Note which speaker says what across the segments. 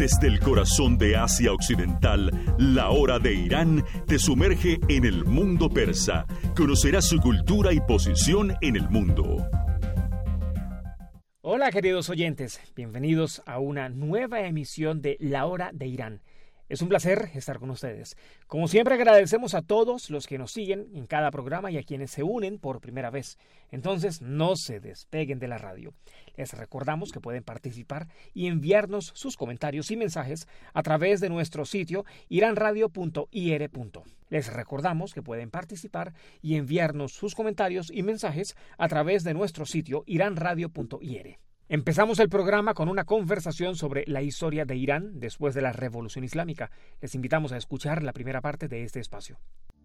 Speaker 1: Desde el corazón de Asia Occidental, la hora de Irán te sumerge en el mundo persa. Conocerás su cultura y posición en el mundo.
Speaker 2: Hola queridos oyentes, bienvenidos a una nueva emisión de La Hora de Irán. Es un placer estar con ustedes. Como siempre agradecemos a todos los que nos siguen en cada programa y a quienes se unen por primera vez. Entonces no se despeguen de la radio. Les recordamos que pueden participar y enviarnos sus comentarios y mensajes a través de nuestro sitio iranradio.ir. Les recordamos que pueden participar y enviarnos sus comentarios y mensajes a través de nuestro sitio iranradio.ir. Empezamos el programa con una conversación sobre la historia de Irán después de la Revolución Islámica. Les invitamos a escuchar la primera parte de este espacio.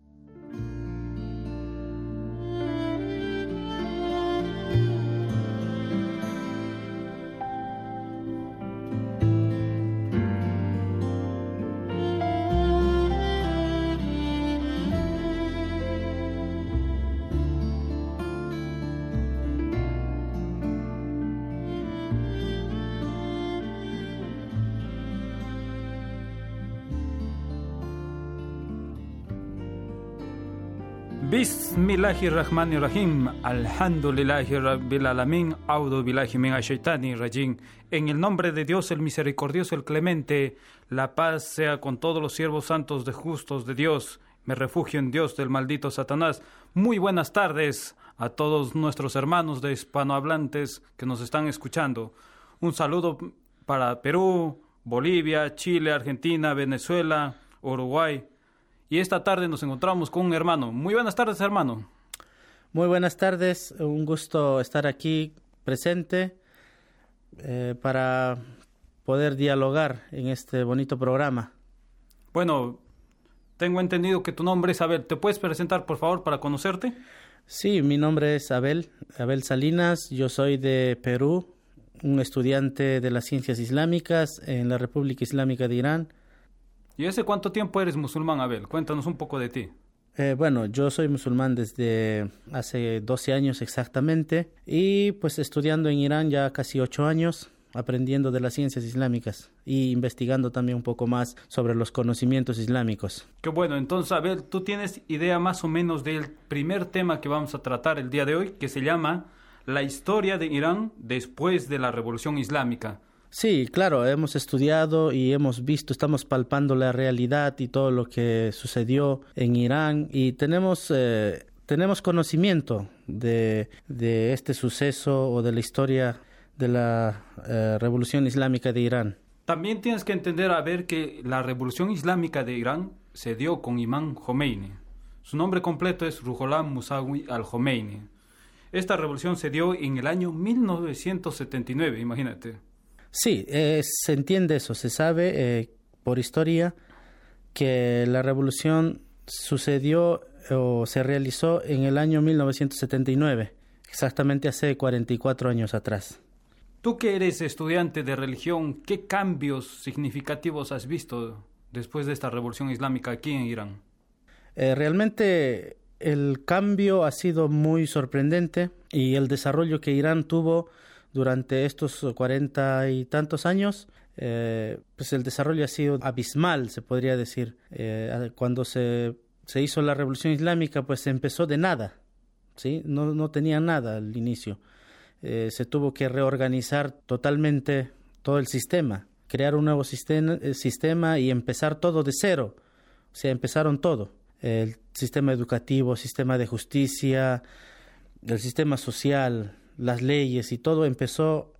Speaker 3: Bismillahirrahmanirrahim. Alhamdulillahi Rabbil Alamin. Audu billahi minash shaitani rajim. En el nombre de Dios, el misericordioso, el clemente, la paz sea con todos los siervos santos de justos de Dios. Me refugio en Dios del maldito Satanás. Muy buenas tardes a todos nuestros hermanos de hispanohablantes que nos están escuchando. Un saludo para Perú, Bolivia, Chile, Argentina, Venezuela, Uruguay. Y esta tarde nos encontramos con un hermano. Muy buenas tardes, hermano.
Speaker 4: Muy buenas tardes. Un gusto estar aquí presente para poder dialogar en este bonito programa.
Speaker 3: Bueno, tengo entendido que tu nombre es Abel. ¿Te puedes presentar, por favor, para conocerte?
Speaker 4: Sí, mi nombre es Abel Salinas. Yo soy de Perú, un estudiante de las ciencias islámicas en la República Islámica de Irán.
Speaker 3: ¿Y hace cuánto tiempo eres musulmán, Abel? Cuéntanos un poco de ti.
Speaker 4: Bueno, yo soy musulmán desde hace 12 años exactamente y pues estudiando en Irán ya casi 8 años, aprendiendo de las ciencias islámicas y investigando también un poco más sobre los conocimientos islámicos.
Speaker 3: Qué bueno, entonces, Abel, ¿tú tienes idea más o menos del primer tema que vamos a tratar el día de hoy, que se llama la historia de Irán después de la Revolución Islámica?
Speaker 4: Sí, claro, hemos estudiado y hemos visto, estamos palpando la realidad y todo lo que sucedió en Irán y tenemos conocimiento de este suceso o de la historia de la Revolución Islámica de Irán.
Speaker 3: También tienes que entender, a ver, que la Revolución Islámica de Irán se dio con Imam Khomeini. Su nombre completo es Ruhollah Musawi al-Khomeini. Esta revolución se dio en el año 1979, imagínate.
Speaker 4: Sí, se entiende eso, se sabe por historia que la revolución sucedió o se realizó en el año 1979, exactamente hace 44 años atrás.
Speaker 3: Tú que eres estudiante de religión, ¿qué cambios significativos has visto después de esta revolución islámica aquí en Irán?
Speaker 4: Realmente el cambio ha sido muy sorprendente y el desarrollo que Irán tuvo durante estos 40 y tantos años, pues el desarrollo ha sido abismal, se podría decir. Cuando se hizo la Revolución Islámica, pues se empezó de nada, ¿sí? No tenía nada al inicio. Se tuvo que reorganizar totalmente todo el sistema, crear un nuevo sistema y empezar todo de cero. O sea, empezaron todo. El sistema educativo, sistema de justicia, el sistema social, las leyes y todo empezó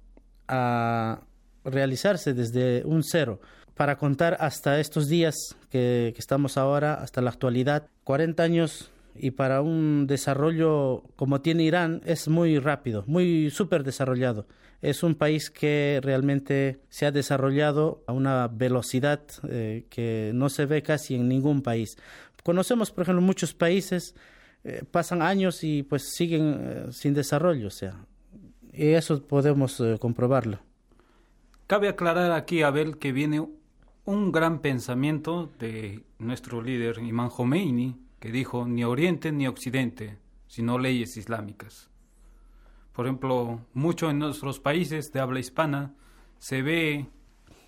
Speaker 4: a realizarse desde un cero. Para contar hasta estos días que estamos ahora, hasta la actualidad, 40 años, y para un desarrollo como tiene Irán es muy rápido, muy súper desarrollado. Es un país que realmente se ha desarrollado a una velocidad que no se ve casi en ningún país. Conocemos, por ejemplo, muchos países, pasan años y pues siguen sin desarrollo, o sea, y eso podemos comprobarlo.
Speaker 3: Cabe aclarar aquí, Abel, que viene un gran pensamiento de nuestro líder Imam Khomeini, que dijo: ni Oriente ni Occidente, sino leyes islámicas. Por ejemplo, mucho en nuestros países de habla hispana se ve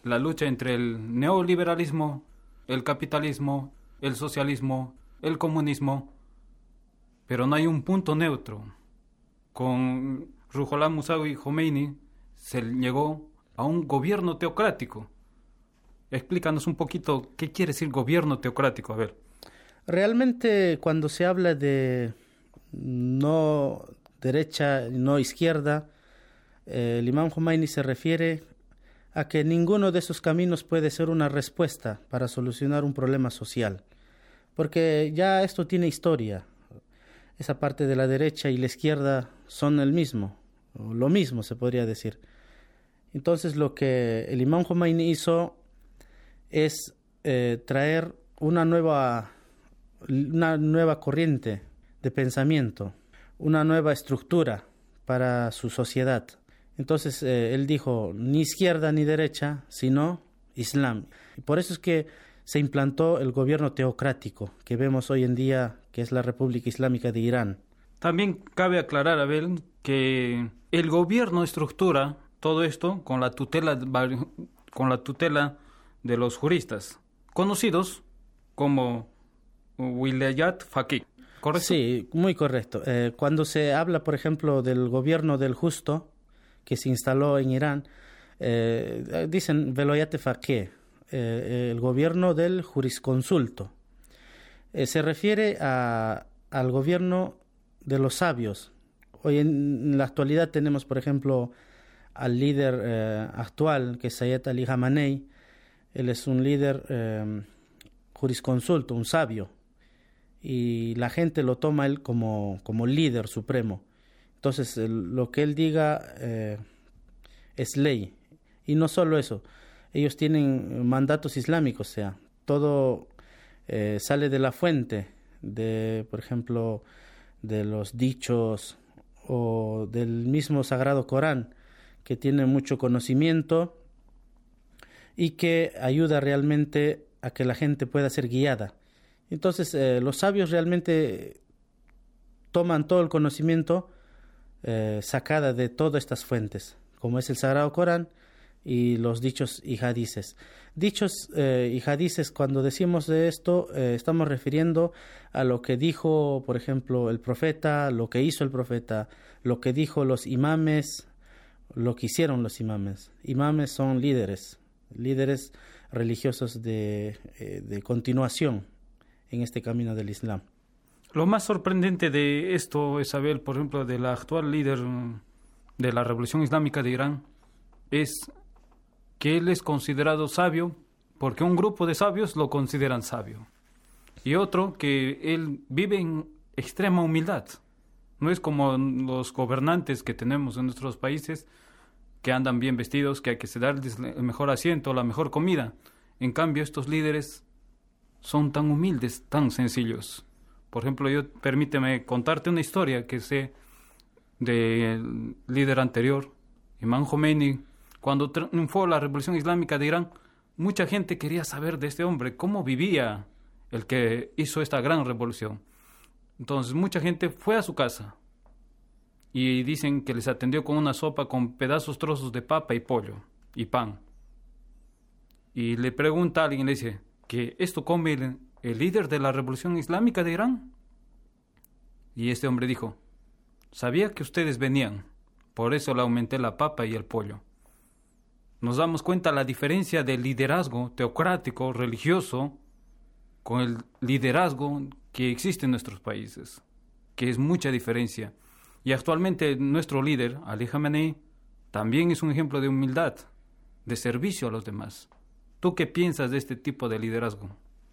Speaker 3: la lucha entre el neoliberalismo, el capitalismo, el socialismo, el comunismo, pero no hay un punto neutro. Con Ruhollah Mousavi Khomeini se llegó a un gobierno teocrático. Explícanos un poquito qué quiere decir gobierno teocrático, a ver.
Speaker 4: Realmente cuando se habla de no derecha, no izquierda, el imam Khomeini se refiere a que ninguno de esos caminos puede ser una respuesta para solucionar un problema social, porque ya esto tiene historia. Esa parte de la derecha y la izquierda son el mismo, o lo mismo se podría decir. Entonces lo que el imam Khomeini hizo es traer una nueva corriente de pensamiento, una nueva estructura para su sociedad. Entonces él dijo, ni izquierda ni derecha, sino Islam. Y por eso es que se implantó el gobierno teocrático que vemos hoy en día, que es la República Islámica de Irán.
Speaker 3: También cabe aclarar, Abel, que el gobierno estructura todo esto con la tutela de los juristas, conocidos como Wilayat Faqih, ¿correcto?
Speaker 4: Sí, muy correcto. Cuando se habla, por ejemplo, del gobierno del justo que se instaló en Irán, dicen Wilayat Faqih, el gobierno del jurisconsulto. Se refiere al gobierno de los sabios. Hoy en la actualidad tenemos, por ejemplo, al líder actual, que es Ayatollah Ali Khamenei. Él es un líder jurisconsulto, un sabio, y la gente lo toma él como líder supremo. Entonces, lo que él diga es ley. Y no solo eso, ellos tienen mandatos islámicos, o sea, todo sale de la fuente, por ejemplo, de los dichos o del mismo Sagrado Corán, que tiene mucho conocimiento y que ayuda realmente a que la gente pueda ser guiada. Entonces, los sabios realmente toman todo el conocimiento sacada de todas estas fuentes, como es el Sagrado Corán y los dichos y hadices. Dichos y hadices, cuando decimos de esto, estamos refiriendo a lo que dijo, por ejemplo, el profeta, lo que hizo el profeta, lo que dijo los imames, lo que hicieron los imames. Imames son líderes religiosos de continuación en este camino del Islam.
Speaker 3: Lo más sorprendente de esto, Isabel, por ejemplo, de la actual líder de la Revolución Islámica de Irán, es que él es considerado sabio porque un grupo de sabios lo consideran sabio. Y otro, que él vive en extrema humildad. No es como los gobernantes que tenemos en nuestros países, que andan bien vestidos, que hay que darles el mejor asiento, la mejor comida. En cambio, estos líderes son tan humildes, tan sencillos. Por ejemplo, permíteme contarte una historia que sé del líder anterior, Imam Khomeini. Cuando triunfó la Revolución Islámica de Irán, mucha gente quería saber de este hombre, cómo vivía el que hizo esta gran revolución. Entonces, mucha gente fue a su casa y dicen que les atendió con una sopa con trozos de papa y pollo y pan. Y le pregunta a alguien, le dice, ¿que esto come el líder de la Revolución Islámica de Irán? Y este hombre dijo, sabía que ustedes venían, por eso le aumenté la papa y el pollo. Nos damos cuenta la diferencia del liderazgo teocrático, religioso, con el liderazgo que existe en nuestros países, que es mucha diferencia. Y actualmente nuestro líder, Ali Khamenei, también es un ejemplo de humildad, de servicio a los demás. ¿Tú qué piensas de este tipo de liderazgo?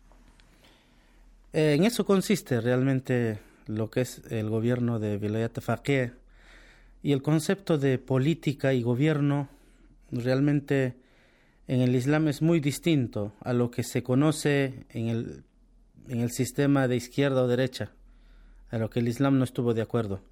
Speaker 4: En eso consiste realmente lo que es el gobierno de Wilayat Faqih, y el concepto de política y gobierno realmente en el Islam es muy distinto a lo que se conoce en el sistema de izquierda o derecha, a lo que el Islam no estuvo de acuerdo.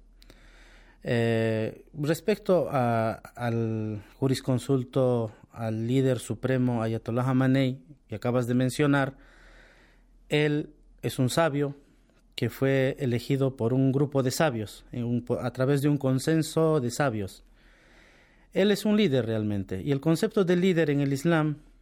Speaker 4: Respecto al jurisconsulto, al líder supremo Ayatollah Khamenei, que acabas de mencionar, él es un sabio que fue elegido por un grupo de sabios, a través de un consenso de sabios. Él es un líder realmente, y el concepto de líder en el Islam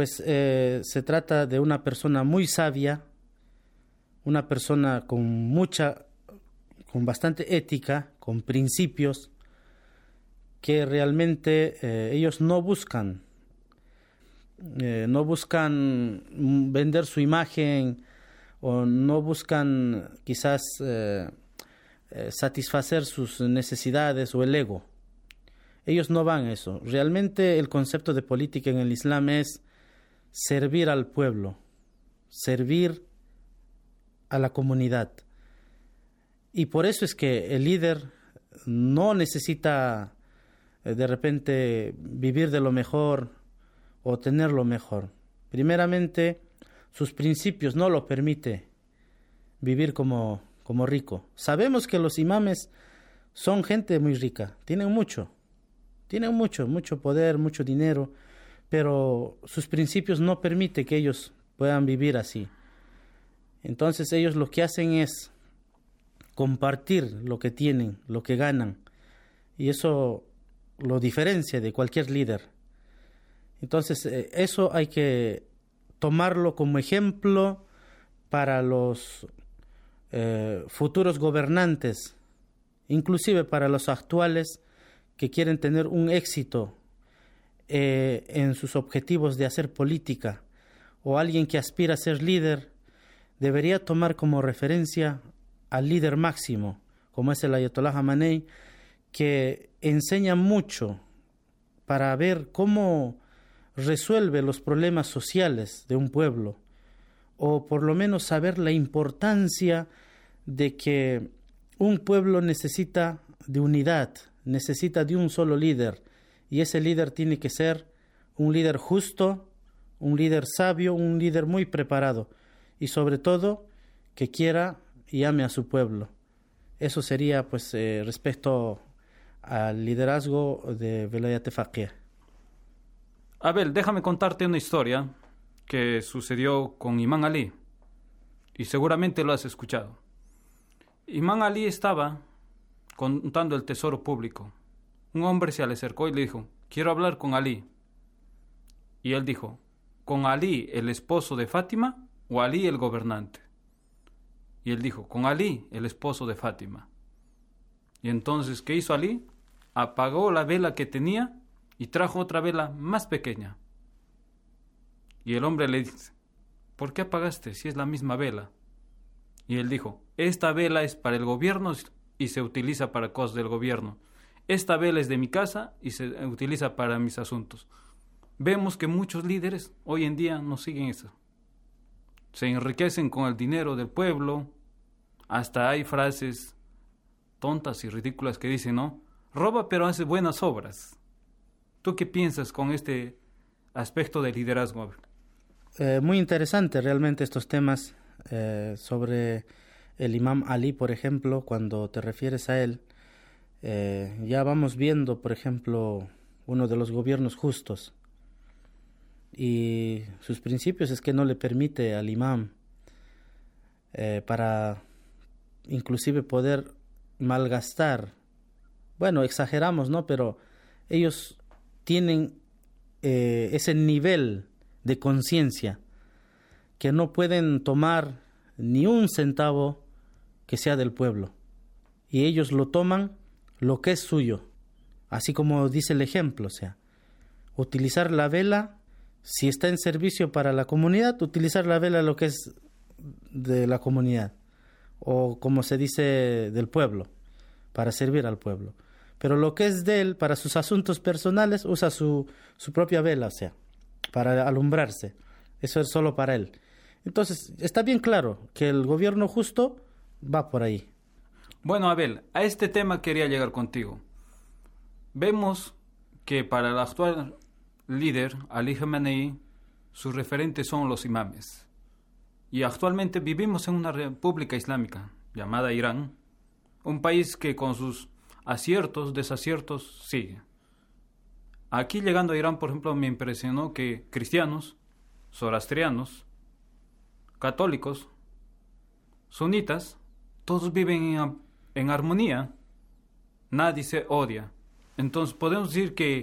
Speaker 4: pues se trata de una persona muy sabia, una persona con bastante ética, con principios, que realmente ellos no buscan vender su imagen o no buscan quizás satisfacer sus necesidades o el ego. Ellos no van a eso. Realmente el concepto de política en el Islam es servir al pueblo, servir a la comunidad. Y por eso es que el líder no necesita de repente vivir de lo mejor o tener lo mejor. Primeramente, sus principios no lo permiten vivir como rico. Sabemos que los imames son gente muy rica, tienen mucho poder, mucho dinero, pero sus principios no permiten que ellos puedan vivir así. Entonces ellos lo que hacen es compartir lo que tienen, lo que ganan, y eso lo diferencia de cualquier líder. Entonces eso hay que tomarlo como ejemplo para los futuros gobernantes, inclusive para los actuales que quieren tener un éxito en sus objetivos de hacer política, o alguien que aspira a ser líder, debería tomar como referencia al líder máximo, como es el Ayatollah Khamenei, que enseña mucho para ver cómo resuelve los problemas sociales de un pueblo, o por lo menos saber la importancia de que un pueblo necesita de unidad, necesita de un solo líder, y ese líder tiene que ser un líder justo, un líder sabio, un líder muy preparado, y sobre todo que quiera y ame a su pueblo. Eso sería pues respecto al liderazgo de Velayat Faqih.
Speaker 3: Abel, déjame contarte una historia que sucedió con Imam Ali, y seguramente lo has escuchado. Imam Ali estaba contando el tesoro público. Un hombre se le acercó y le dijo: quiero hablar con Ali. Y él dijo: ¿con Ali, el esposo de Fátima, o Ali, el gobernante? Y él dijo: con Ali, el esposo de Fátima. Y entonces, ¿qué hizo Ali? Apagó la vela que tenía y trajo otra vela más pequeña. Y el hombre le dice: ¿por qué apagaste si es la misma vela? Y él dijo: esta vela es para el gobierno y se utiliza para cosas del gobierno. Esta vela es de mi casa y se utiliza para mis asuntos. Vemos que muchos líderes hoy en día no siguen eso. Se enriquecen con el dinero del pueblo. Hasta hay frases tontas y ridículas que dicen, ¿no? Roba pero hace buenas obras. ¿Tú qué piensas con este aspecto de liderazgo?
Speaker 4: Muy interesante realmente estos temas sobre el Imam Ali, por ejemplo. Cuando te refieres a él, ya vamos viendo, por ejemplo, uno de los gobiernos justos, y sus principios es que no le permite al imam para inclusive poder malgastar. Bueno, exageramos, ¿no? Pero ellos tienen ese nivel de conciencia que no pueden tomar ni un centavo que sea del pueblo, y ellos lo toman lo que es suyo, así como dice el ejemplo, o sea, utilizar la vela, si está en servicio para la comunidad, utilizar la vela lo que es de la comunidad, o como se dice, del pueblo, para servir al pueblo. Pero lo que es de él, para sus asuntos personales, usa su propia vela, o sea, para alumbrarse. Eso es solo para él. Entonces, está bien claro que el gobierno justo va por ahí.
Speaker 3: Bueno, Abel, a este tema quería llegar contigo. Vemos que para el actual líder, Ali Khamenei, sus referentes son los imames. Y actualmente vivimos en una república islámica llamada Irán, un país que con sus aciertos, desaciertos, sigue. Aquí llegando a Irán, por ejemplo, me impresionó que cristianos, zoroastrianos, católicos, sunitas, todos viven en armonía, nadie se odia. Entonces podemos decir que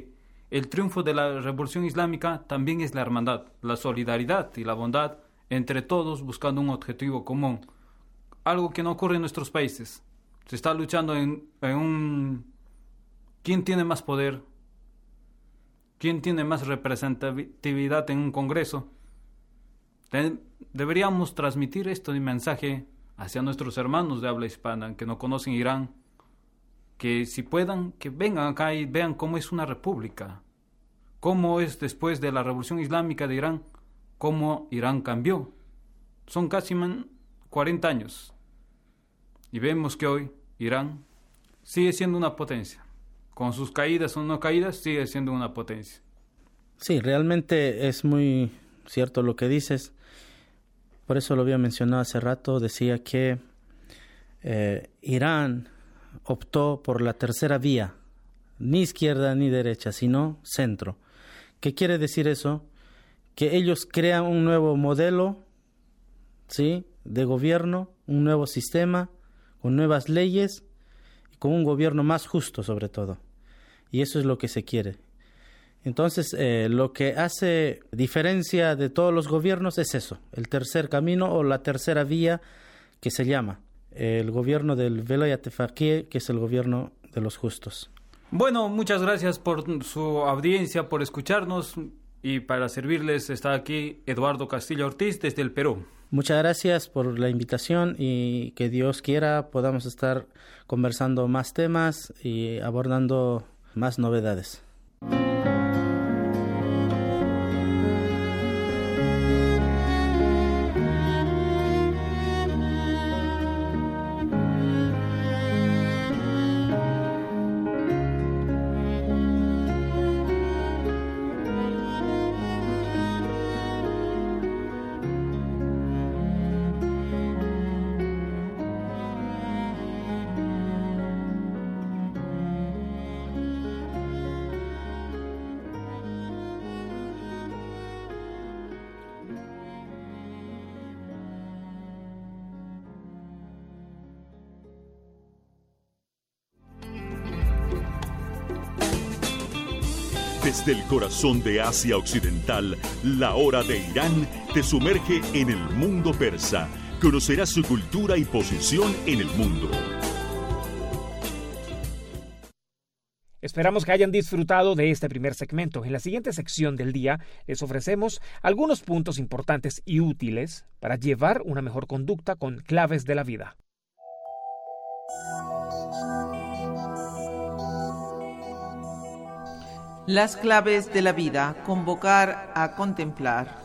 Speaker 3: El triunfo de la Revolución Islámica también es la hermandad, la solidaridad y la bondad entre todos buscando un objetivo común. Algo que no ocurre en nuestros países. Se está luchando en un... ¿Quién tiene más poder? ¿Quién tiene más representatividad en un congreso? Deberíamos transmitir este mensaje hacia nuestros hermanos de habla hispana que no conocen Irán, que si puedan, que vengan acá y vean cómo es una república, cómo es después de la Revolución Islámica de Irán, cómo Irán cambió. Son casi 40 años y vemos que hoy Irán sigue siendo una potencia. Con sus caídas o no caídas, sigue siendo una potencia.
Speaker 4: Sí, realmente es muy cierto lo que dices. Por eso lo había mencionado hace rato. Decía que Irán optó por la tercera vía, ni izquierda ni derecha, sino centro. ¿Qué quiere decir eso? Que ellos crean un nuevo modelo, ¿sí?, de gobierno, un nuevo sistema, con nuevas leyes y con un gobierno más justo sobre todo. Y eso es lo que se quiere. Entonces, lo que hace diferencia de todos los gobiernos es eso, el tercer camino o la tercera vía que se llama el gobierno del Velayat Faqih, que es el gobierno de los justos.
Speaker 3: Bueno, muchas gracias por su audiencia, por escucharnos, y para servirles está aquí Eduardo Castillo Ortiz desde el Perú.
Speaker 4: Muchas gracias por la invitación y que Dios quiera podamos estar conversando más temas y abordando más novedades.
Speaker 1: Desde el corazón de Asia Occidental, la hora de Irán te sumerge en el mundo persa. Conocerás su cultura y posición en el mundo.
Speaker 2: Esperamos que hayan disfrutado de este primer segmento. En la siguiente sección del día les ofrecemos algunos puntos importantes y útiles para llevar una mejor conducta con claves de la vida.
Speaker 5: Las claves de la vida, convocar a contemplar.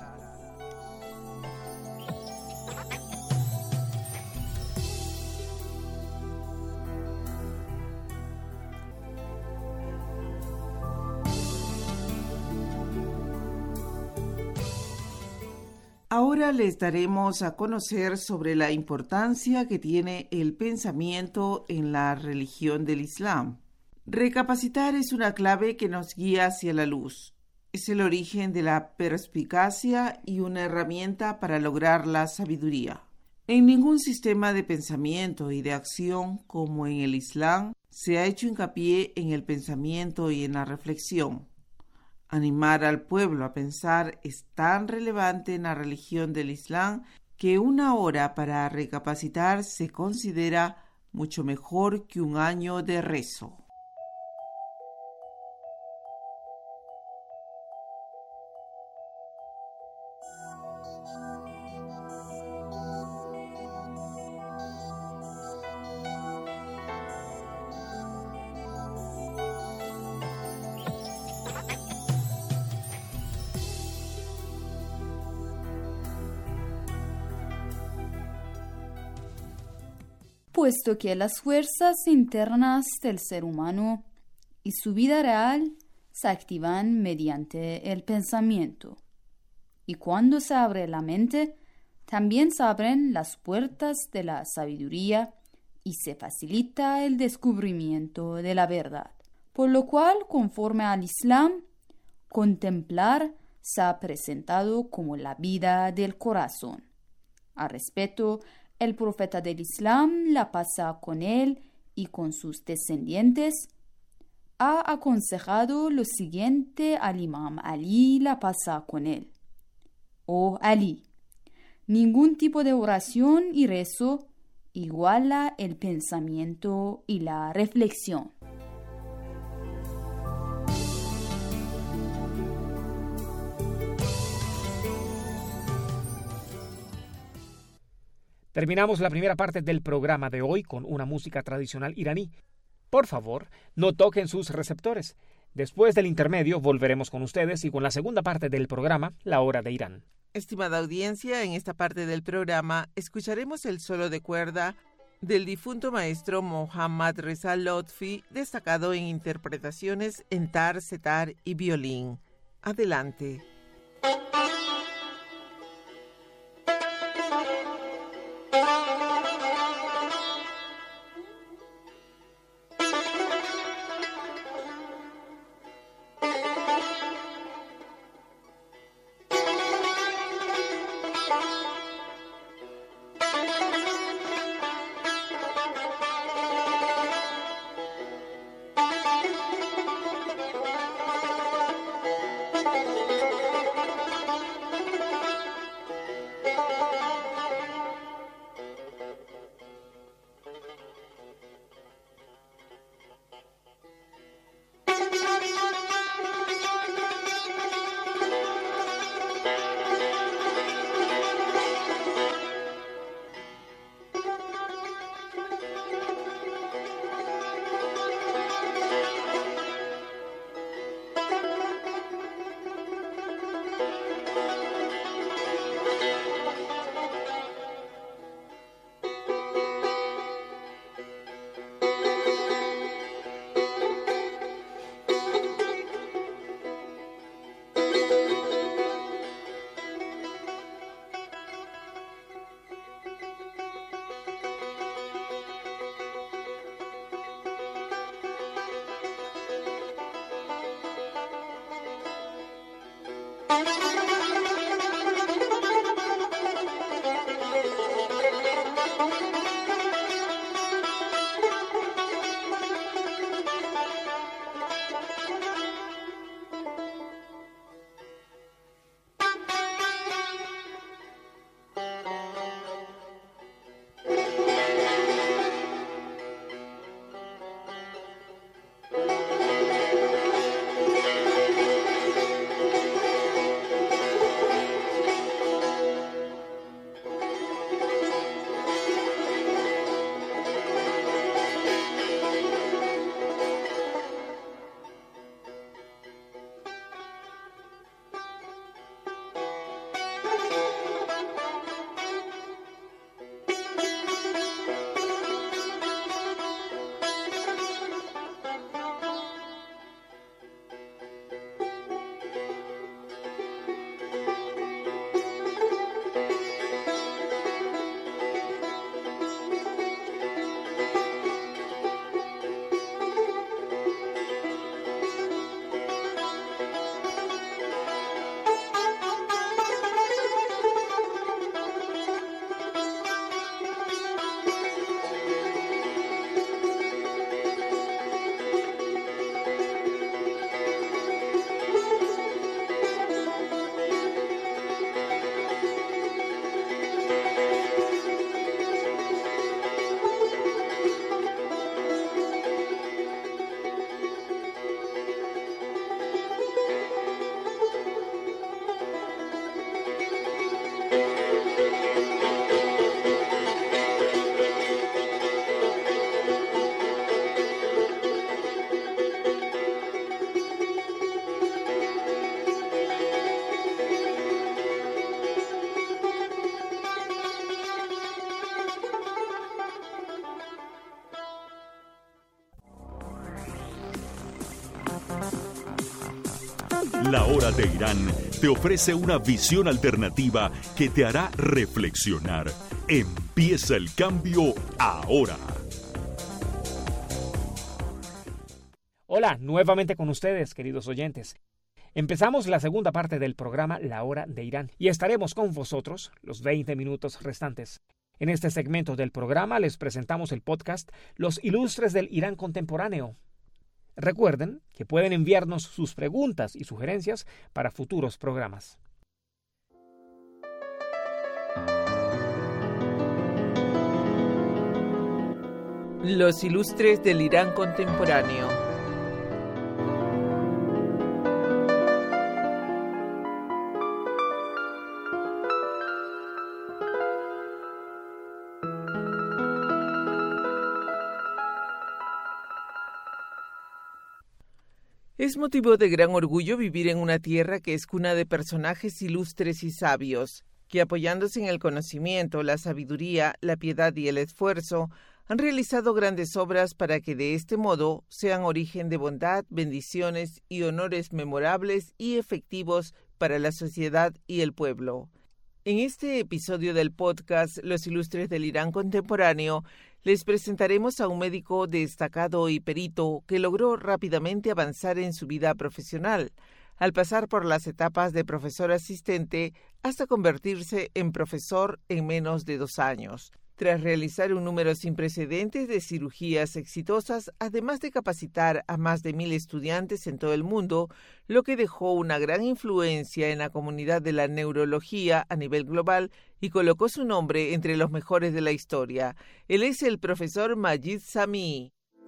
Speaker 5: Ahora les daremos a conocer sobre la importancia que tiene el pensamiento en la religión del Islam. Recapacitar es una clave que nos guía hacia la luz. Es el origen de la perspicacia y una herramienta para lograr la sabiduría. En ningún sistema de pensamiento y de acción como en el Islam se ha hecho hincapié en el pensamiento y en la reflexión. Animar al pueblo a pensar es tan relevante en la religión del Islam que una hora para recapacitar se considera mucho mejor que un año de rezo.
Speaker 6: Puesto que las fuerzas internas del ser humano y su vida real se activan mediante el pensamiento. Y cuando se abre la mente, también se abren las puertas de la sabiduría y se facilita el descubrimiento de la verdad. Por lo cual, conforme al Islam, contemplar se ha presentado como la vida del corazón. Al respecto, el profeta del Islam, la paz con él y con sus descendientes, ha aconsejado lo siguiente al Imam Ali, la paz sea con él. Oh Ali, ningún tipo de oración y rezo iguala el pensamiento y la reflexión.
Speaker 2: Terminamos la primera parte del programa de hoy con una música tradicional iraní. Por favor, no toquen sus receptores. Después del intermedio volveremos con ustedes y con la segunda parte del programa, La Hora de Irán.
Speaker 5: Estimada audiencia, en esta parte del programa escucharemos el solo de cuerda del difunto maestro Mohammad Reza Lotfi, destacado en interpretaciones en tar, setar y violín. Adelante.
Speaker 1: La Hora de Irán te ofrece una visión alternativa que te hará reflexionar. Empieza el cambio ahora.
Speaker 2: Hola, nuevamente con ustedes, queridos oyentes. Empezamos la segunda parte del programa La Hora de Irán y estaremos con vosotros los 20 minutos restantes. En este segmento del programa les presentamos el podcast Los Ilustres del Irán Contemporáneo. Recuerden que pueden enviarnos sus preguntas y sugerencias para futuros programas.
Speaker 5: Los ilustres del Irán contemporáneo. Es motivo de gran orgullo vivir en una tierra que es cuna de personajes ilustres y sabios, que apoyándose en el conocimiento, la sabiduría, la piedad y el esfuerzo, han realizado grandes obras para que de este modo sean origen de bondad, bendiciones y honores memorables y efectivos para la sociedad y el pueblo. En este episodio del podcast Los Ilustres del Irán Contemporáneo, les presentaremos a un médico destacado y perito que logró rápidamente avanzar en su vida profesional, al pasar por las etapas de profesor asistente hasta convertirse en profesor en menos de 2 años. Tras realizar un número sin precedentes de cirugías exitosas, además de capacitar a más de 1,000 estudiantes en todo el mundo, lo que dejó una gran influencia en la comunidad de la neurología a nivel global y colocó su nombre entre los mejores de la historia. Él es el profesor Majid Samii.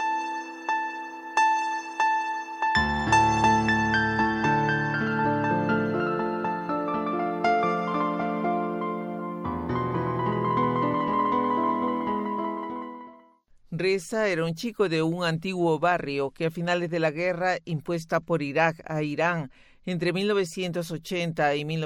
Speaker 5: Reza era un chico de un antiguo barrio que a finales de la guerra impuesta por Irak a Irán entre 1980 y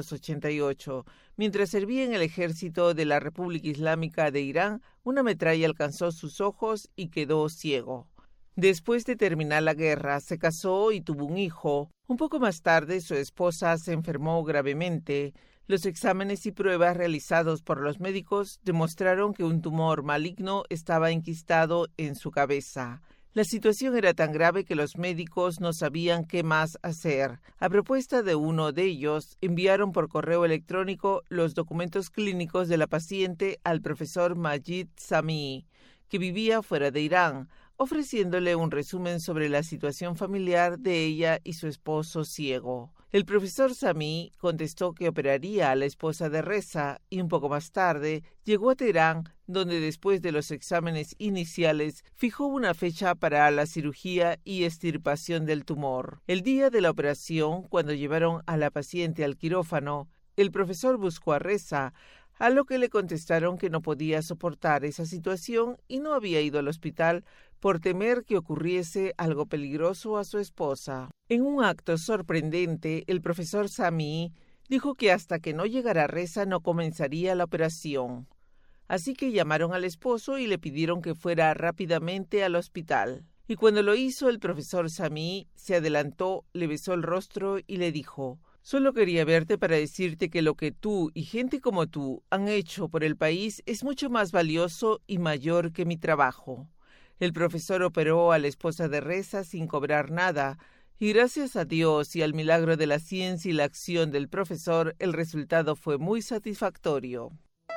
Speaker 5: 1988, mientras servía en el ejército de la República Islámica de Irán, una metralla alcanzó sus ojos y quedó ciego. Después de terminar la guerra, se casó y tuvo un hijo. Un poco más tarde, su esposa se enfermó gravemente. Los exámenes y pruebas realizados por los médicos demostraron que un tumor maligno estaba enquistado en su cabeza. La situación era tan grave que los médicos no sabían qué más hacer. A propuesta de uno de ellos, enviaron por correo electrónico los documentos clínicos de la paciente al profesor Majid Samii, que vivía fuera de Irán, ofreciéndole un resumen sobre la situación familiar de ella y su esposo ciego. El profesor Samii contestó que operaría a la esposa de Reza y un poco más tarde llegó a Teherán, donde después de los exámenes iniciales fijó una fecha para la cirugía y extirpación del tumor. El día de la operación, cuando llevaron a la paciente al quirófano, el profesor buscó a Reza, a lo que le contestaron que no podía soportar esa situación y no había ido al hospital por temer que ocurriese algo peligroso a su esposa. En un acto sorprendente, el profesor Samii dijo que hasta que no llegara Reza no comenzaría la operación. Así que llamaron al esposo y le pidieron que fuera rápidamente al hospital. Y cuando lo hizo, el profesor Samii se adelantó, le besó el rostro y le dijo: «Solo quería verte para decirte que lo que tú y gente como tú han hecho por el país es mucho más valioso y mayor que mi trabajo». El profesor operó a la esposa de Reza sin cobrar nada, y gracias a Dios y al milagro de la ciencia y la acción del profesor, el resultado fue muy satisfactorio.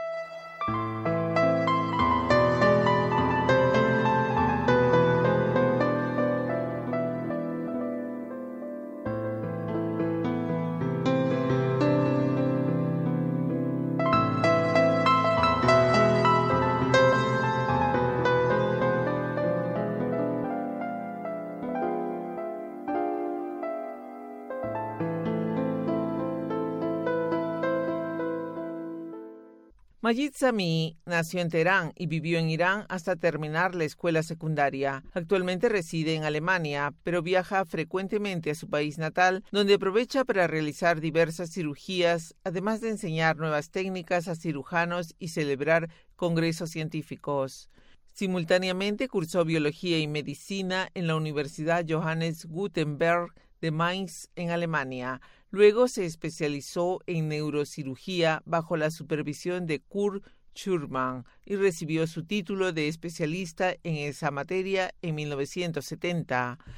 Speaker 5: Majid Samii nació en Teherán y vivió en Irán hasta terminar la escuela secundaria. Actualmente reside en Alemania, pero viaja frecuentemente a su país natal, donde aprovecha para realizar diversas cirugías, además de enseñar nuevas técnicas a cirujanos y celebrar congresos científicos. Simultáneamente cursó biología y medicina en la Universidad Johannes Gutenberg de Mainz, en Alemania. Luego se especializó en neurocirugía bajo la supervisión de Kurt Schurman y recibió su título de especialista en esa materia en 1970.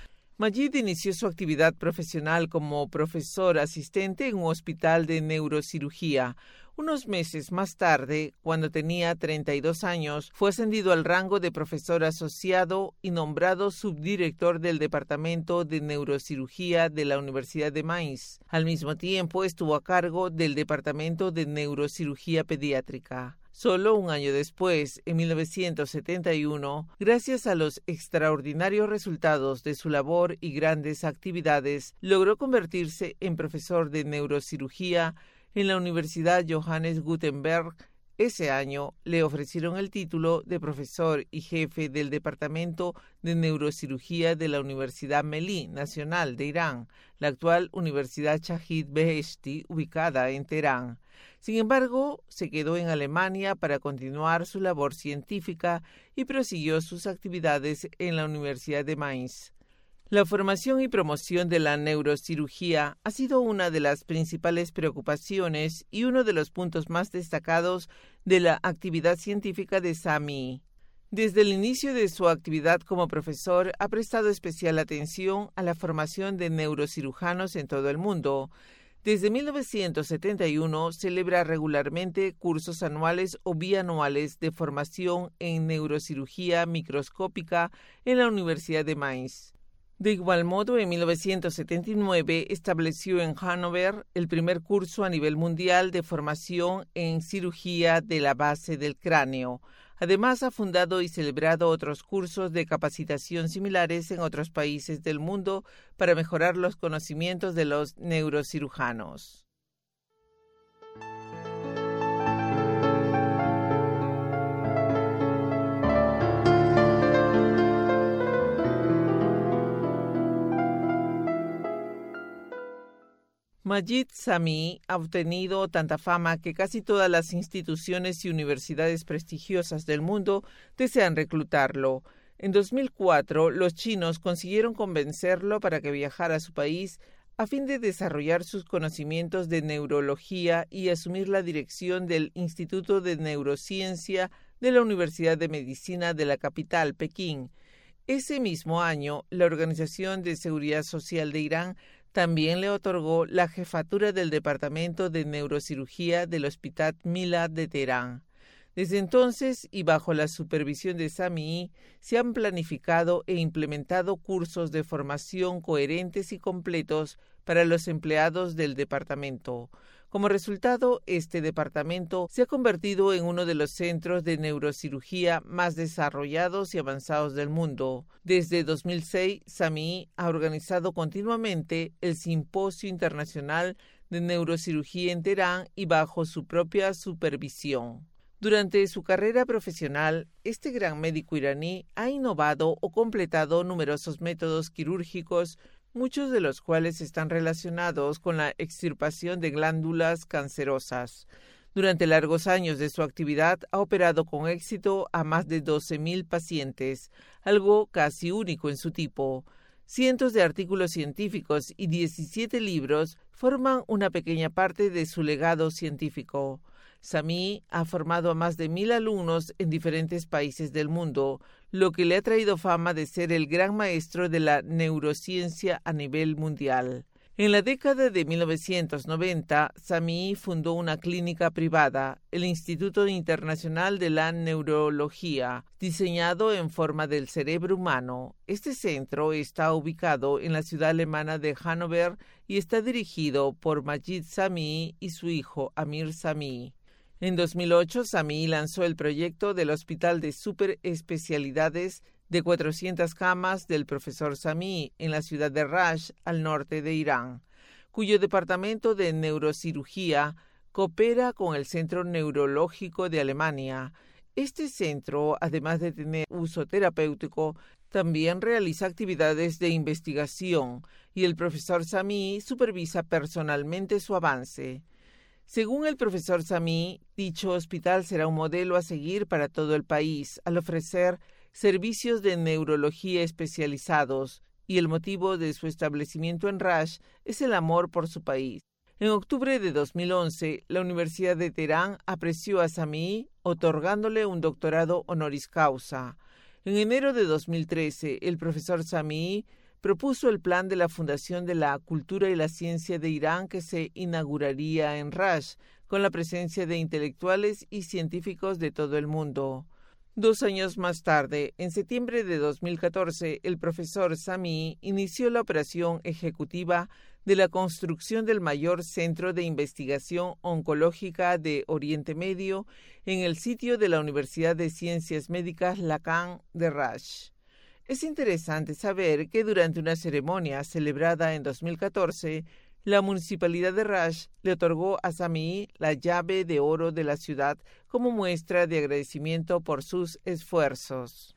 Speaker 5: Majid inició su actividad profesional como profesor asistente en un hospital de neurocirugía. Unos meses más tarde, cuando tenía 32 años, fue ascendido al rango de profesor asociado y nombrado subdirector del Departamento de Neurocirugía de la Universidad de Mainz. Al mismo tiempo, estuvo a cargo del Departamento de Neurocirugía Pediátrica. Solo un año después, en 1971, gracias a los extraordinarios resultados de su labor y grandes actividades, logró convertirse en profesor de neurocirugía en la Universidad Johannes Gutenberg. Ese año le ofrecieron el título de profesor y jefe del Departamento de Neurocirugía de la Universidad Melli Nacional de Irán, la actual Universidad Shahid Beheshti, ubicada en Teherán. Sin embargo, se quedó en Alemania para continuar su labor científica y prosiguió sus actividades en la Universidad de Mainz. La formación y promoción de la neurocirugía ha sido una de las principales preocupaciones y uno de los puntos más destacados de la actividad científica de Sami. Desde el inicio de su actividad como profesor, ha prestado especial atención a la formación de neurocirujanos en todo el mundo. Desde 1971 celebra regularmente cursos anuales o bianuales de formación en neurocirugía microscópica en la Universidad de Mainz. De igual modo, en 1979 estableció en Hannover el primer curso a nivel mundial de formación en cirugía de la base del cráneo. Además, ha fundado y celebrado otros cursos de capacitación similares en otros países del mundo para mejorar los conocimientos de los neurocirujanos. Majid Sami ha obtenido tanta fama que casi todas las instituciones y universidades prestigiosas del mundo desean reclutarlo. En 2004, los chinos consiguieron convencerlo para que viajara a su país a fin de desarrollar sus conocimientos de neurología y asumir la dirección del Instituto de Neurociencia de la Universidad de Medicina de la capital, Pekín. Ese mismo año, la Organización de Seguridad Social de Irán también le otorgó la jefatura del Departamento de Neurocirugía del Hospital Mila de Teherán. Desde entonces, y bajo la supervisión de Sami, se han planificado e implementado cursos de formación coherentes y completos para los empleados del departamento. Como resultado, este departamento se ha convertido en uno de los centros de neurocirugía más desarrollados y avanzados del mundo. Desde 2006, Sami ha organizado continuamente el Simposio Internacional de Neurocirugía en Teherán y bajo su propia supervisión. Durante su carrera profesional, este gran médico iraní ha innovado o completado numerosos métodos quirúrgicos, muchos de los cuales están relacionados con la extirpación de glándulas cancerosas. Durante largos años de su actividad ha operado con éxito a más de 12.000 pacientes, algo casi único en su tipo. Cientos de artículos científicos y 17 libros forman una pequeña parte de su legado científico. Sami ha formado a más de 1.000 alumnos en diferentes países del mundo, lo que le ha traído fama de ser el gran maestro de la neurociencia a nivel mundial. En la década de 1990, Sami fundó una clínica privada, el Instituto Internacional de la Neurología, diseñado en forma del cerebro humano. Este centro está ubicado en la ciudad alemana de Hannover y está dirigido por Majid Sami y su hijo Amir Sami. En 2008, Sami lanzó el proyecto del Hospital de Superespecialidades de 400 camas del profesor Sami en la ciudad de Raj, al norte de Irán, cuyo departamento de neurocirugía coopera con el Centro Neurológico de Alemania. Este centro, además de tener uso terapéutico, también realiza actividades de investigación y el profesor Sami supervisa personalmente su avance. Según el profesor Sami, dicho hospital será un modelo a seguir para todo el país al ofrecer servicios de neurología especializados, y el motivo de su establecimiento en Raj es el amor por su país. En octubre de 2011, la Universidad de Teherán apreció a Sami, otorgándole un doctorado honoris causa. En enero de 2013, el profesor Sami propuso el plan de la Fundación de la Cultura y la Ciencia de Irán que se inauguraría en Rash, con la presencia de intelectuales y científicos de todo el mundo. 2 años más tarde, en septiembre de 2014, el profesor Sami inició la operación ejecutiva de la construcción del mayor centro de investigación oncológica de Oriente Medio en el sitio de la Universidad de Ciencias Médicas Lacan de Rash. Es interesante saber que durante una ceremonia celebrada en 2014, la Municipalidad de Rash le otorgó a Sami la llave de oro de la ciudad como muestra de agradecimiento por sus esfuerzos.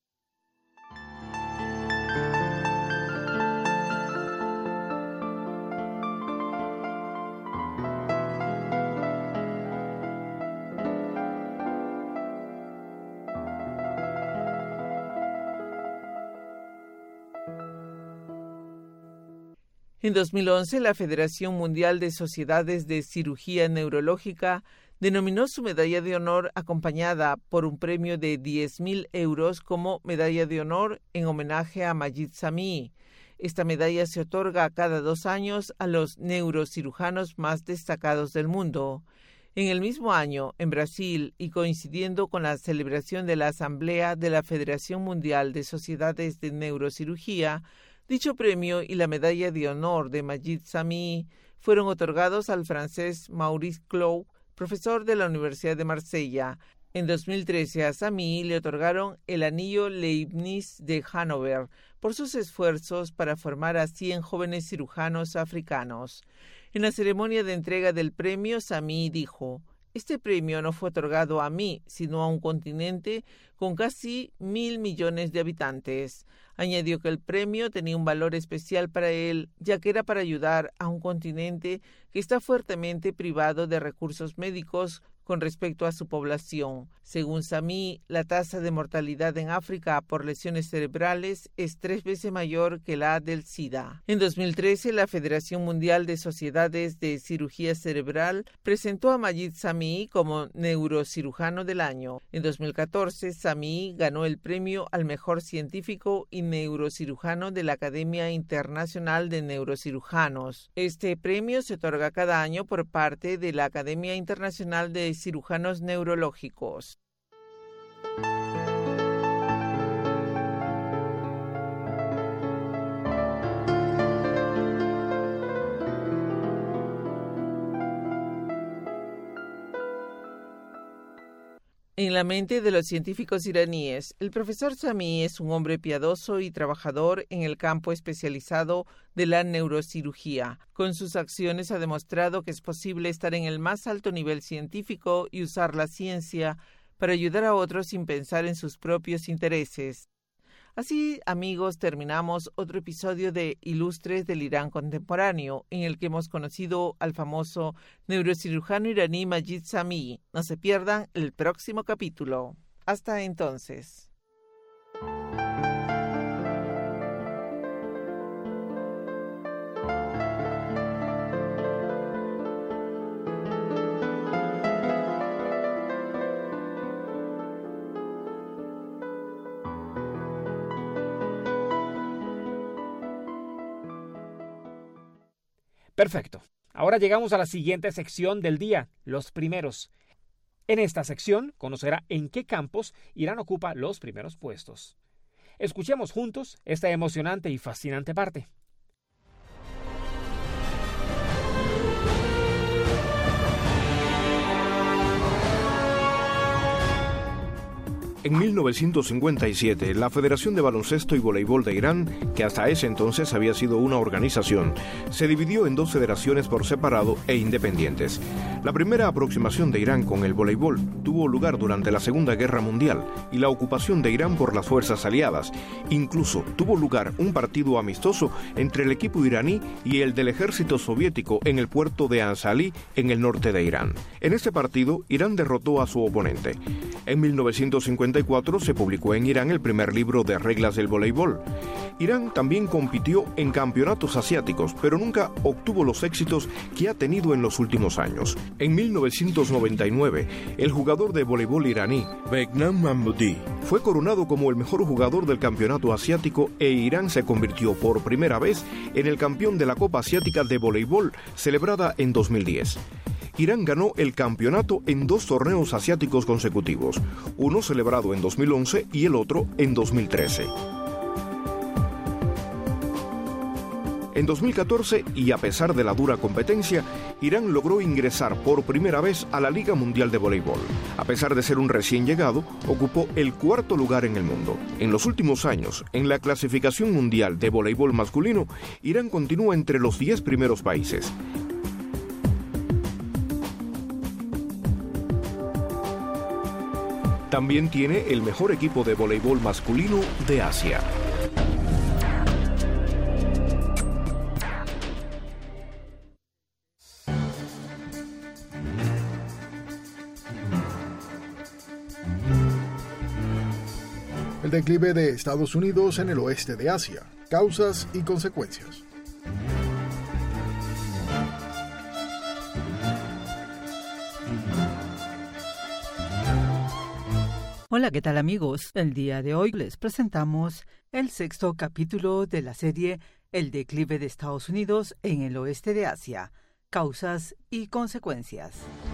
Speaker 5: En 2011, la Federación Mundial de Sociedades de Cirugía Neurológica denominó su medalla de honor acompañada por un premio de 10.000 euros como medalla de honor en homenaje a Majid Sami. Esta medalla se otorga cada 2 años a los neurocirujanos más destacados del mundo. En el mismo año, en Brasil, y coincidiendo con la celebración de la Asamblea de la Federación Mundial de Sociedades de Neurocirugía, dicho premio y la medalla de honor de Majid Sami fueron otorgados al francés Maurice Cloux, profesor de la Universidad de Marsella. En 2013 a Sami le otorgaron el anillo Leibniz de Hannover por sus esfuerzos para formar a 100 jóvenes cirujanos africanos. En la ceremonia de entrega del premio, Sami dijo: "Este premio no fue otorgado a mí, sino a un continente con casi 1.000 millones de habitantes". Añadió que el premio tenía un valor especial para él, ya que era para ayudar a un continente que está fuertemente privado de recursos médicos con respecto a su población. Según Sami, la tasa de mortalidad en África por lesiones cerebrales es 3 veces mayor que la del SIDA. En 2013, la Federación Mundial de Sociedades de Cirugía Cerebral presentó a Majid Sami como neurocirujano del año. En 2014, Sami ganó el premio al mejor científico y neurocirujano de la Academia Internacional de Neurocirujanos. Este premio se otorga cada año por parte de la Academia Internacional de Cirujanos Neurológicos. En la mente de los científicos iraníes, el profesor Sami es un hombre piadoso y trabajador en el campo especializado de la neurocirugía. Con sus acciones ha demostrado que es posible estar en el más alto nivel científico y usar la ciencia para ayudar a otros sin pensar en sus propios intereses. Así, amigos, terminamos otro episodio de Ilustres del Irán Contemporáneo, en el que hemos conocido al famoso neurocirujano iraní Majid Sami. No se pierdan el próximo capítulo. Hasta entonces.
Speaker 2: Perfecto. Ahora llegamos a la siguiente sección del día, los primeros. En esta sección conocerá en qué campos Irán ocupa los primeros puestos. Escuchemos juntos esta emocionante y fascinante parte.
Speaker 7: En 1957, la Federación de Baloncesto y Voleibol de Irán, que hasta ese entonces había sido una organización, se dividió en 2 federaciones por separado e independientes. La primera aproximación de Irán con el voleibol tuvo lugar durante la Segunda Guerra Mundial y la ocupación de Irán por las fuerzas aliadas. Incluso tuvo lugar un partido amistoso entre el equipo iraní y el del ejército soviético en el puerto de Ansalí, en el norte de Irán. En este partido, Irán derrotó a su oponente. En 1959, 1964 se publicó en Irán el primer libro de reglas del voleibol. Irán también compitió en campeonatos asiáticos, pero nunca obtuvo los éxitos que ha tenido en los últimos años. En 1999, el jugador de voleibol iraní, Behnam Mahmoudi, fue coronado como el mejor jugador del campeonato asiático e Irán se convirtió por primera vez en el campeón de la Copa Asiática de Voleibol, celebrada en 2010. Irán ganó el campeonato en 2 torneos asiáticos consecutivos, uno celebrado en 2011 y el otro en 2013. En 2014, y a pesar de la dura competencia, Irán logró ingresar por primera vez a la Liga Mundial de Voleibol. A pesar de ser un recién llegado, ocupó el 4º lugar en el mundo. En los últimos años, en la clasificación mundial de voleibol masculino, Irán continúa entre los 10 primeros países. También tiene el mejor equipo de voleibol masculino de Asia.
Speaker 8: El declive de Estados Unidos en el oeste de Asia, causas y consecuencias.
Speaker 9: Hola, ¿qué tal amigos? El día de hoy les presentamos el 6º capítulo de la serie El declive de Estados Unidos en el oeste de Asia, causas y consecuencias.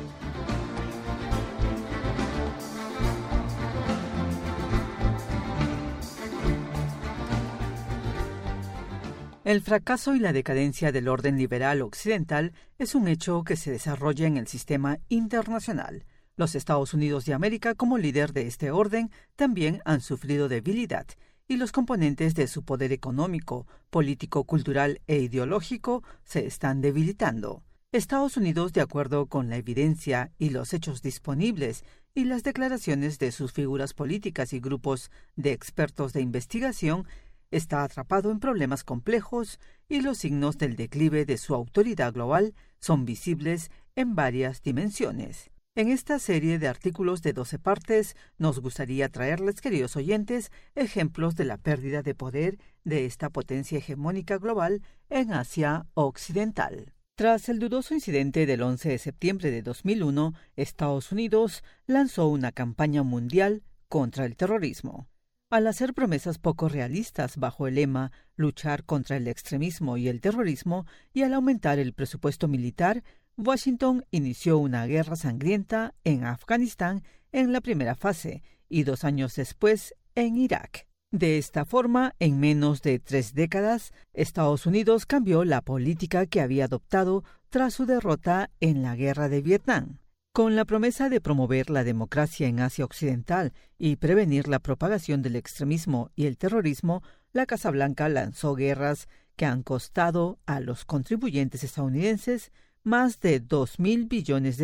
Speaker 9: El fracaso y la decadencia del orden liberal occidental es un hecho que se desarrolla en el sistema internacional. Los Estados Unidos de América, como líder de este orden, también han sufrido debilidad, y los componentes de su poder económico, político, cultural e ideológico se están debilitando. Estados Unidos, de acuerdo con la evidencia y los hechos disponibles y las declaraciones de sus figuras políticas y grupos de expertos de investigación, está atrapado en problemas complejos y los signos del declive de su autoridad global son visibles en varias dimensiones. En esta serie de artículos de 12 partes nos gustaría traerles, queridos oyentes, ejemplos de la pérdida de poder de esta potencia hegemónica global en Asia Occidental. Tras el dudoso incidente del 11 de septiembre de 2001, Estados Unidos lanzó una campaña mundial contra el terrorismo. Al hacer promesas poco realistas bajo el lema «luchar contra el extremismo y el terrorismo» y al aumentar el presupuesto militar, Washington inició una guerra sangrienta en Afganistán en la primera fase y 2 años después en Irak. De esta forma, en menos de 3 décadas, Estados Unidos cambió la política que había adoptado tras su derrota en la guerra de Vietnam. Con la promesa de promover la democracia en Asia Occidental y prevenir la propagación del extremismo y el terrorismo, la Casa Blanca lanzó guerras que han costado a los contribuyentes estadounidenses más de $2,000 billones.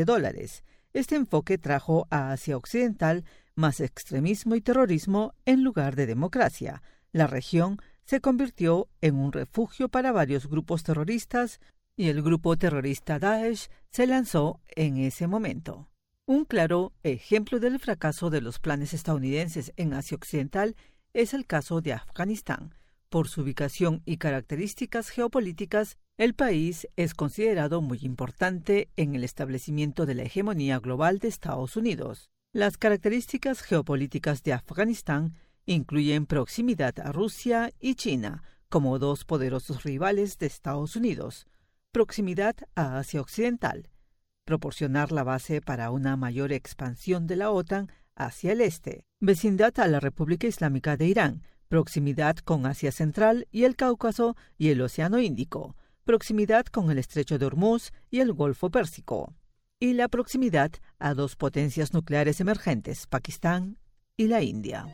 Speaker 9: Este enfoque trajo a Asia Occidental más extremismo y terrorismo en lugar de democracia. La región se convirtió en un refugio para varios grupos terroristas y el grupo terrorista Daesh se lanzó en ese momento. Un claro ejemplo del fracaso de los planes estadounidenses en Asia Occidental es el caso de Afganistán. Por su ubicación y características geopolíticas, el país es considerado muy importante en el establecimiento de la hegemonía global de Estados Unidos. Las características geopolíticas de Afganistán incluyen proximidad a Rusia y China como 2 poderosos rivales de Estados Unidos, proximidad a Asia Occidental, proporcionar la base para una mayor expansión de la OTAN hacia el este, vecindad a la República Islámica de Irán, proximidad con Asia Central y el Cáucaso y el Océano Índico, proximidad con el Estrecho de Hormuz y el Golfo Pérsico, y la proximidad a 2 potencias nucleares emergentes, Pakistán y la India.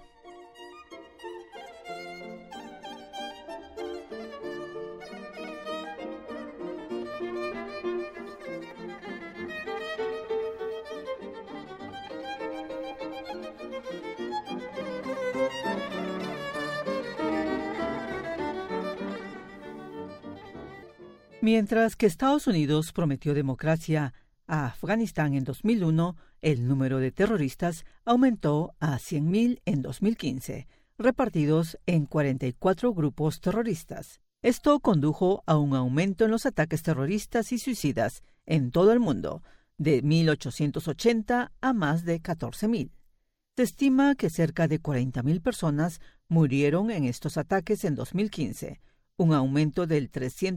Speaker 9: Mientras que Estados Unidos prometió democracia a Afganistán en 2001, el número de terroristas aumentó a 100.000 en 2015, repartidos en 44 grupos terroristas. Esto condujo a un aumento en los ataques terroristas y suicidas en todo el mundo, de 1.880 a más de 14.000. Se estima que cerca de 40.000 personas murieron en estos ataques en 2015, un aumento del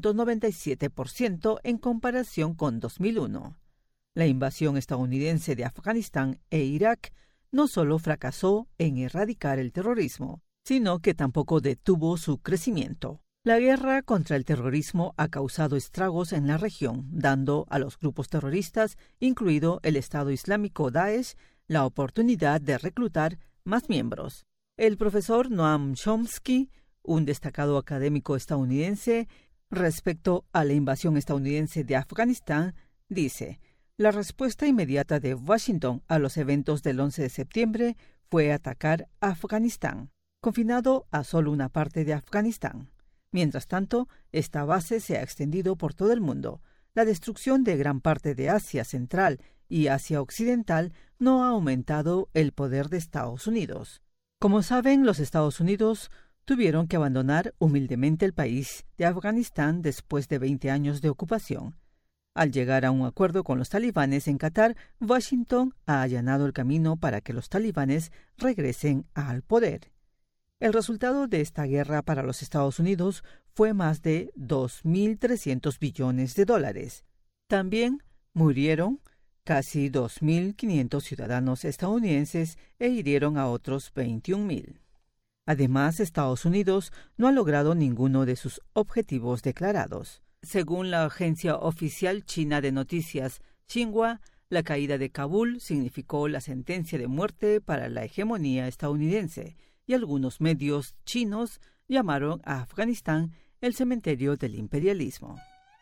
Speaker 9: 397% en comparación con 2001. La invasión estadounidense de Afganistán e Irak no solo fracasó en erradicar el terrorismo, sino que tampoco detuvo su crecimiento. La guerra contra el terrorismo ha causado estragos en la región, dando a los grupos terroristas, incluido el Estado Islámico Daesh, la oportunidad de reclutar más miembros. El profesor Noam Chomsky, un destacado académico estadounidense, respecto a la invasión estadounidense de Afganistán, dice: la respuesta inmediata de Washington a los eventos del 11 de septiembre fue atacar Afganistán, confinado a solo una parte de Afganistán. Mientras tanto, esta base se ha extendido por todo el mundo. La destrucción de gran parte de Asia Central y Asia Occidental no ha aumentado el poder de Estados Unidos. Como saben, los Estados Unidos tuvieron que abandonar humildemente el país de Afganistán después de 20 años de ocupación. Al llegar a un acuerdo con los talibanes en Qatar, Washington ha allanado el camino para que los talibanes regresen al poder. El resultado de esta guerra para los Estados Unidos fue más de 2.300 billones de dólares. También murieron casi 2.500 ciudadanos estadounidenses e hirieron a otros 21.000. Además, Estados Unidos no ha logrado ninguno de sus objetivos declarados. Según la agencia oficial china de noticias Xinhua, la caída de Kabul significó la sentencia de muerte para la hegemonía estadounidense, y algunos medios chinos llamaron a Afganistán el cementerio del imperialismo.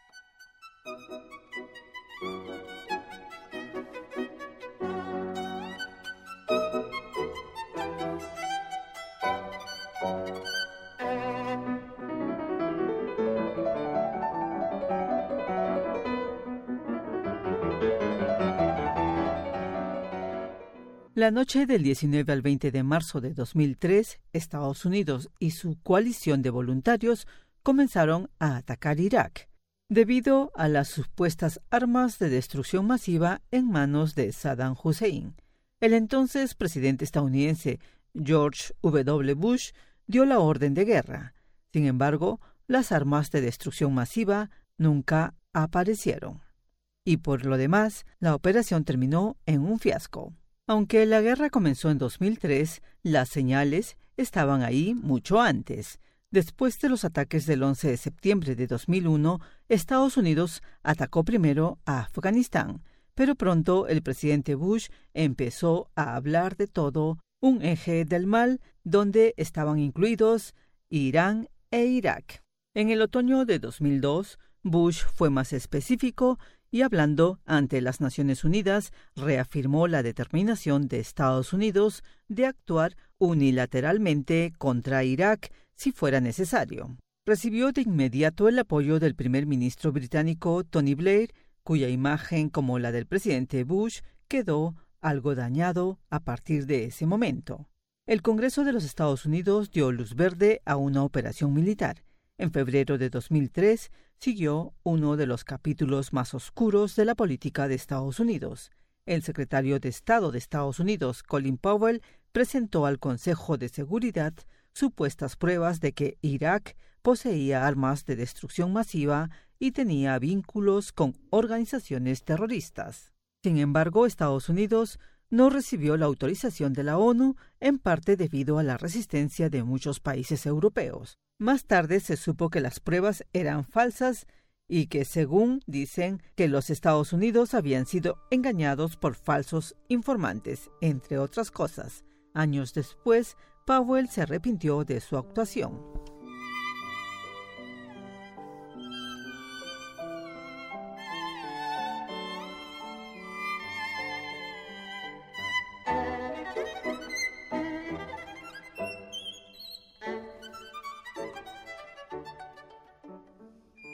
Speaker 9: La noche del 19 al 20 de marzo de 2003, Estados Unidos y su coalición de voluntarios comenzaron a atacar Irak, debido a las supuestas armas de destrucción masiva en manos de Saddam Hussein. El entonces presidente estadounidense George W. Bush dio la orden de guerra. Sin embargo, las armas de destrucción masiva nunca aparecieron. Y por lo demás, la operación terminó en un fiasco. Aunque la guerra comenzó en 2003, las señales estaban ahí mucho antes. Después de los ataques del 11 de septiembre de 2001, Estados Unidos atacó primero a Afganistán, pero pronto el presidente Bush empezó a hablar de todo un eje del mal donde estaban incluidos Irán e Irak. En el otoño de 2002, Bush fue más específico y hablando ante las Naciones Unidas, reafirmó la determinación de Estados Unidos de actuar unilateralmente contra Irak si fuera necesario. Recibió de inmediato el apoyo del primer ministro británico Tony Blair, cuya imagen, como la del presidente Bush, quedó algo dañado a partir de ese momento. El Congreso de los Estados Unidos dio luz verde a una operación militar. En febrero de 2003 siguió uno de los capítulos más oscuros de la política de Estados Unidos. El secretario de Estado de Estados Unidos, Colin Powell, presentó al Consejo de Seguridad supuestas pruebas de que Irak poseía armas de destrucción masiva y tenía vínculos con organizaciones terroristas. Sin embargo, Estados Unidos no recibió la autorización de la ONU, en parte debido a la resistencia de muchos países europeos. Más tarde se supo que las pruebas eran falsas y que, según dicen, que los Estados Unidos habían sido engañados por falsos informantes, entre otras cosas. Años después, Powell se arrepintió de su actuación.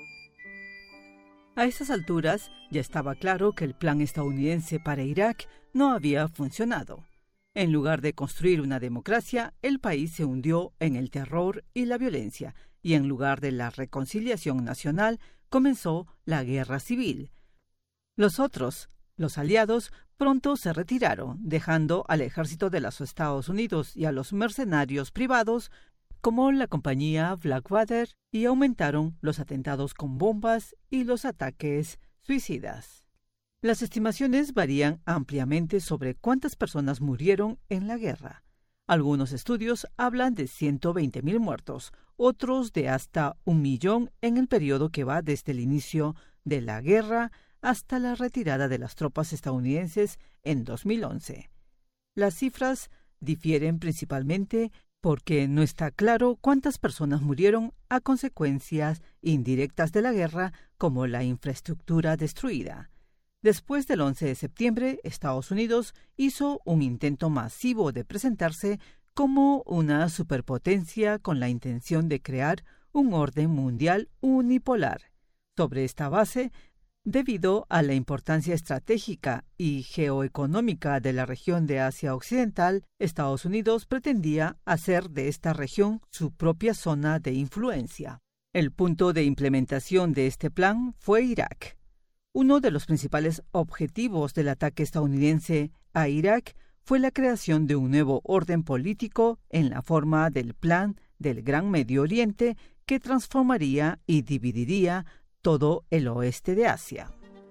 Speaker 9: A estas alturas ya estaba claro que el plan estadounidense para Irak no había funcionado. En lugar de construir una democracia, el país se hundió en el terror y la violencia, y en lugar de la reconciliación nacional, comenzó la guerra civil. Los aliados, pronto se retiraron, dejando al ejército de los Estados Unidos y a los mercenarios privados, como la compañía Blackwater, y aumentaron los atentados con bombas y los ataques suicidas. Las estimaciones varían ampliamente sobre cuántas personas murieron en la guerra. Algunos estudios hablan de 120,000 muertos, otros de hasta 1,000,000 en el periodo que va desde el inicio de la guerra hasta la retirada de las tropas estadounidenses en 2011. Las cifras difieren principalmente porque no está claro cuántas personas murieron a consecuencias indirectas de la guerra, como la infraestructura destruida. Después del 11 de septiembre, Estados Unidos hizo un intento masivo de presentarse como una superpotencia con la intención de crear un orden mundial unipolar. Sobre esta base, debido a la importancia estratégica y geoeconómica de la región de Asia Occidental, Estados Unidos pretendía hacer de esta región su propia zona de influencia. El punto de implementación de este plan fue Irak. Uno de los principales objetivos del ataque estadounidense a Irak fue la creación de un nuevo orden político en la forma del Plan del Gran Medio Oriente, que transformaría y dividiría todo el oeste de Asia.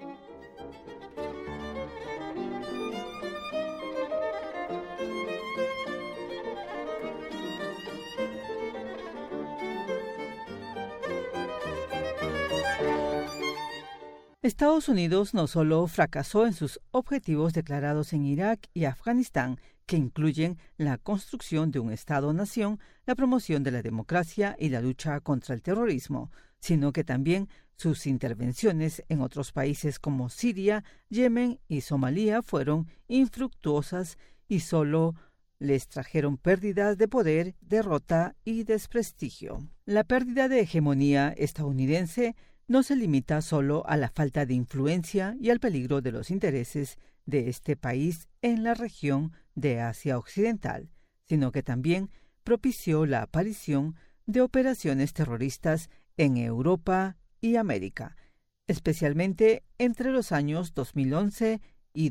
Speaker 9: Estados Unidos no solo fracasó en sus objetivos declarados en Irak y Afganistán, que incluyen la construcción de un Estado-nación, la promoción de la democracia y la lucha contra el terrorismo, sino que también sus intervenciones en otros países como Siria, Yemen y Somalia fueron infructuosas y solo les trajeron pérdidas de poder, derrota y desprestigio. La pérdida de hegemonía estadounidense no se limita solo a la falta de influencia y al peligro de los intereses de este país en la región de Asia Occidental, sino que también propició la aparición de operaciones terroristas en Europa y América, especialmente entre los años 2011 y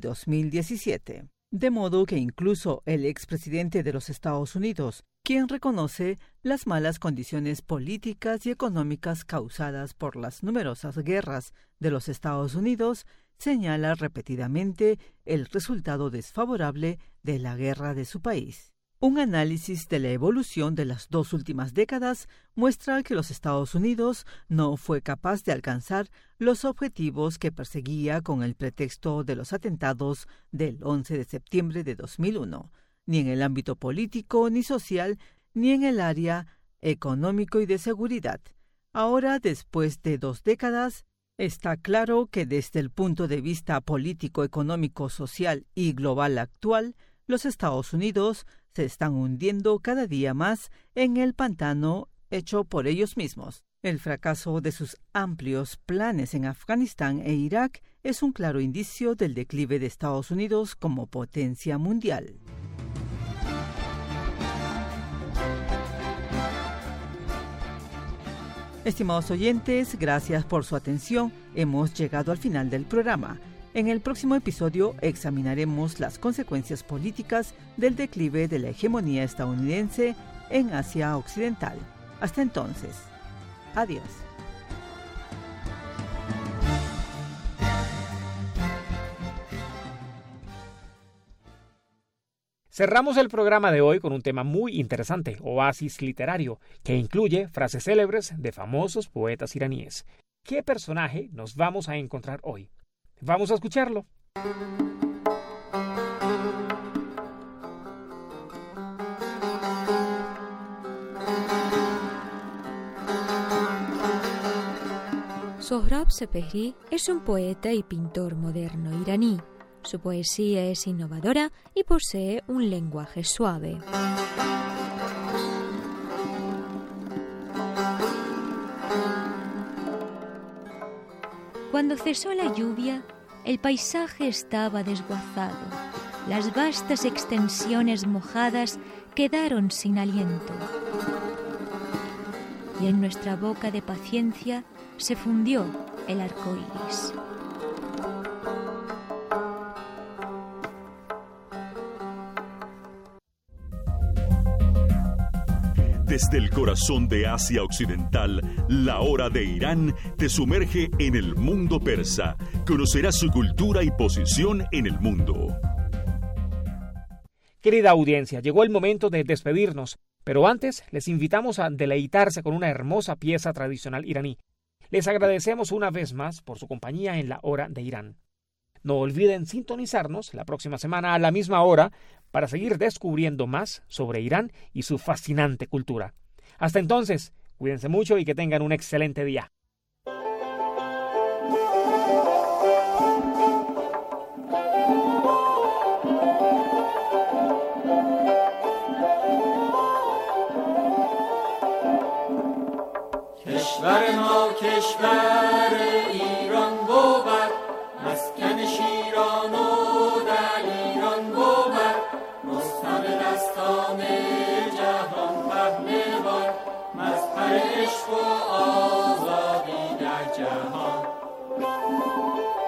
Speaker 9: 2017. De modo que incluso el expresidente de los Estados Unidos, quien reconoce las malas condiciones políticas y económicas causadas por las numerosas guerras de los Estados Unidos, señala repetidamente el resultado desfavorable de la guerra de su país. Un análisis de la evolución de las 2 últimas décadas muestra que los Estados Unidos no fue capaz de alcanzar los objetivos que perseguía con el pretexto de los atentados del 11 de septiembre de 2001, ni en el ámbito político ni social, ni en el área económico y de seguridad. Ahora, después de 2 décadas, está claro que desde el punto de vista político, económico, social y global actual, los Estados Unidos se están hundiendo cada día más en el pantano hecho por ellos mismos. El fracaso de sus amplios planes en Afganistán e Irak es un claro indicio del declive de Estados Unidos como potencia mundial. Estimados oyentes, gracias por su atención. Hemos llegado al final del programa. En el próximo episodio examinaremos las consecuencias políticas del declive de la hegemonía estadounidense en Asia Occidental. Hasta entonces, adiós.
Speaker 2: Cerramos el programa de hoy con un tema muy interesante, oasis literario, que incluye frases célebres de famosos poetas iraníes. ¿Qué personaje nos vamos a encontrar hoy? Vamos a escucharlo.
Speaker 10: Sohrab Sepehri es un poeta y pintor moderno iraní. Su poesía es innovadora y posee un lenguaje suave. Cuando cesó la lluvia, El paisaje estaba desguazado. Las vastas extensiones mojadas quedaron sin aliento. Y en nuestra boca de paciencia se fundió el arco iris.
Speaker 1: Desde el corazón de Asia Occidental, La Hora de Irán te sumerge en el mundo persa. Conocerás su cultura y posición en el mundo.
Speaker 2: Querida audiencia, llegó el momento de despedirnos, pero antes les invitamos a deleitarse con una hermosa pieza tradicional iraní. Les agradecemos una vez más por su compañía en La Hora de Irán. No olviden sintonizarnos la próxima semana a la misma hora para seguir descubriendo más sobre Irán y su fascinante cultura. Hasta entonces, cuídense mucho y que tengan un excelente día.
Speaker 11: کشور ما کشور ایران بود مسکن شیران و در ایران بود رستم دستان جهان پهلوان مظهر عشق و آزادی در جهان